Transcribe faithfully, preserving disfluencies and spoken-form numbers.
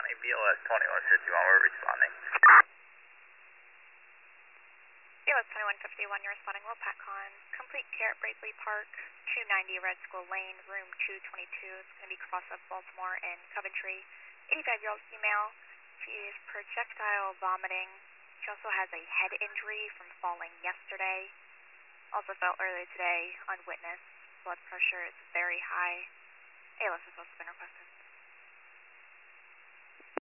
County, B L S twenty-one fifty-one, we're responding. B L S twenty-one fifty-one, you're responding. Will PACCON. Complete care at Brakely Park, two ninety Red School Lane, room two twenty-two. It's going to be cross of Baltimore and Coventry. eighty-five-year-old female. She is projectile vomiting. She also has a head injury from falling yesterday. Also felt earlier today, unwitnessed. Blood pressure is very high. A L S has also been requested.